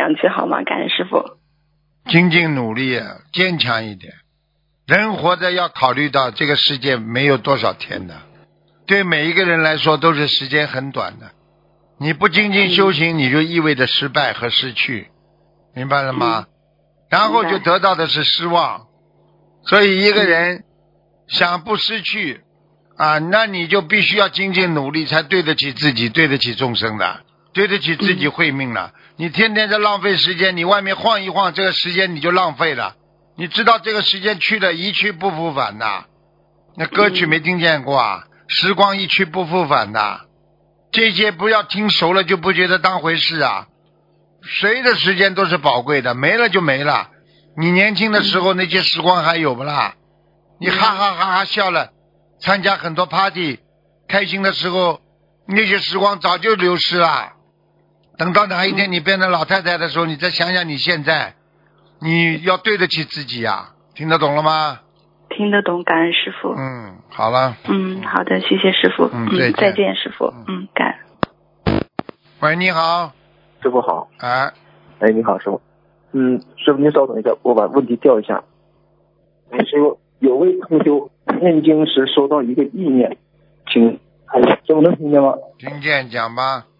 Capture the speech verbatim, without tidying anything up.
样去好吗？感恩师父。 精进努力，坚强一点。人活着要考虑到这个世界没有多少天的，对每一个人来说都是时间很短的。你不精进修行，你就意味着失败和失去，明白了吗？ 嗯、 然后就得到的是失望。所以一个人想不失去啊，那你就必须要精进努力，才对得起自己，对得起众生的，对得起自己慧命了。嗯、你天天在浪费时间，你外面晃一晃，这个时间你就浪费了。你知道这个时间去了一去不复返的，那歌曲没听见过啊？时光一去不复返的，这些不要听熟了就不觉得当回事啊。谁的时间都是宝贵的，没了就没了。你年轻的时候那些时光还有不啦？你哈哈哈哈笑了，参加很多 party， 开心的时候，那些时光早就流失了。等到哪一天你变成老太太的时候，你再想想你现在，你要对得起自己呀、啊，听得懂了吗？ 听得懂，感恩师父。 嗯，好了。 嗯，好的，谢谢师父。 嗯，再见， 再见师父。嗯，感恩。 喂，你好。 师父好。 哎。 哎，你好，师父。嗯，师父您稍等一下，我把问题调一下。哎，师父，有位同修念经时收到一个意念，请，能能听见吗？ 听见，讲吧。